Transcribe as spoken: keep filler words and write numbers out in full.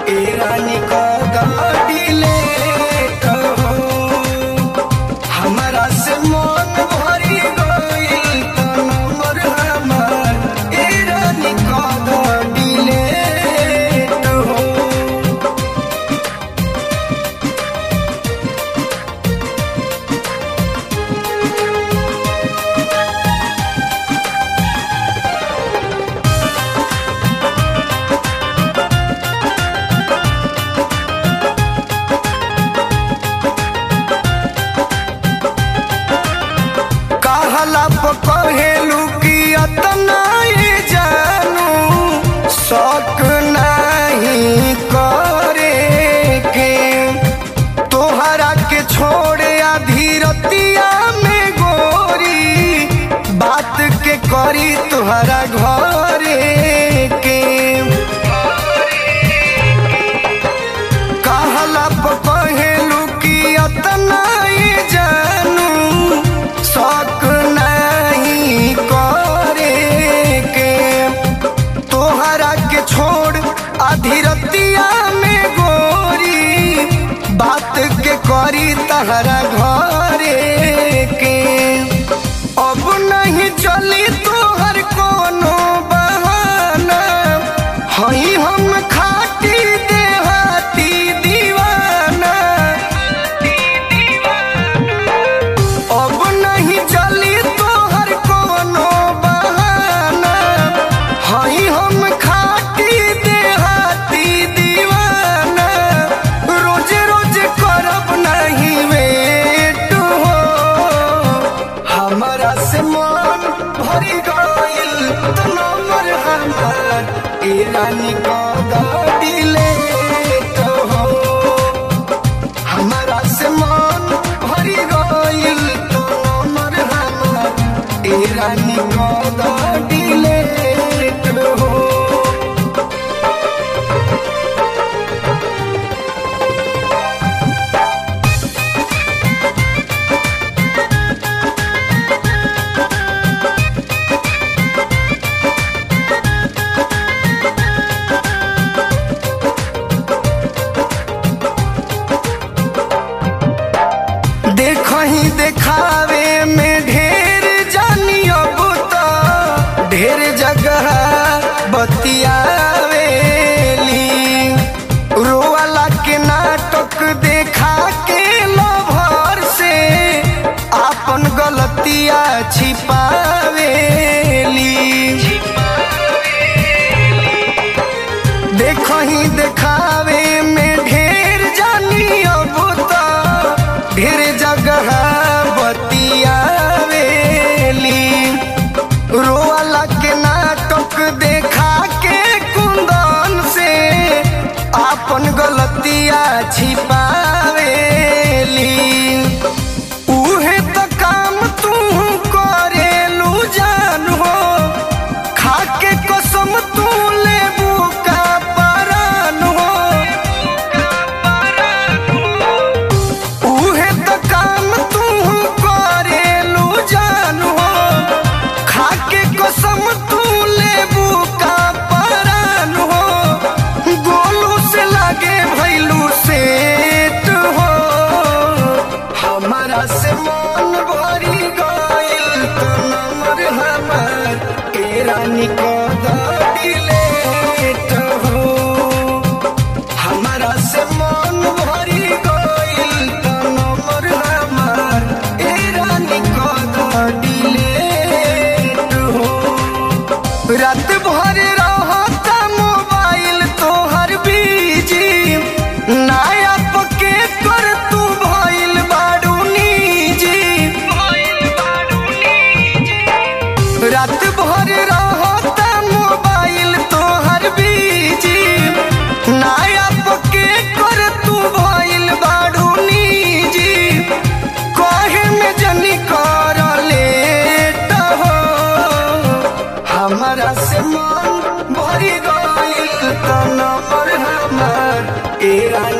ए रानी का दिले कहो हमारा से मन भरी गइल त नंबर हमार ए रानी का दिले कहो। कहेलू कि अतना ये जानू शौक नहीं करे के तोहरा के छोड़े आधी रतिया में गोरी बात के करी तोहरा घरे के कहला कहेलू कि अतना ये जानू शौक आधी रतिया में गोरी बात के करी तहरा घरे के अब नहीं चली तोहर कोनो बहाना हई हम खाटी देहाती दीवाना अब नहीं चली तोहर कोनो बहाना हई हम खाटी ए रानी का दिले कहो हमारा से मन भरी गइल तो नंबर हमार ए रानी का दिले कहो। कहीं देखावे में ढेर जानी अब तो ढेर जगह बतियावेली रोवाला के नाटक देखा के लभर से आपन गलतिया छिपावेली देखहीं देखावे में ढेर जानी अब तो ढेर जगह बतियावेली रोवाला के नाटक देखा के कुंदन से आपन गलतिया छिपावेली उहे तो काम तू करेलू जान हो खाके कसम तू लेबू का परान हो उहे तो काम तू करेलू जान हो खाके कसम तू लेबू का परान हो गोलू से लागे भैलू सेठ हो हमारा से मन भरी गइल तो नंबर हमार ए रानी का दिले हो हमारा से मन भरी गइल तो नंबर हमार ए रानी का दिले हो। रात भर रहता मोबाइल तोहर बीजी नया पके कर तू भइल बाड़ू निजी रात भर रहता मोबाइल तोहर बीजी नया पके कर तू भइल बाड़ू निजी कहे में जनी कर लेट हो हमारा से मन भरी गइल त नंबर हमार ए रानी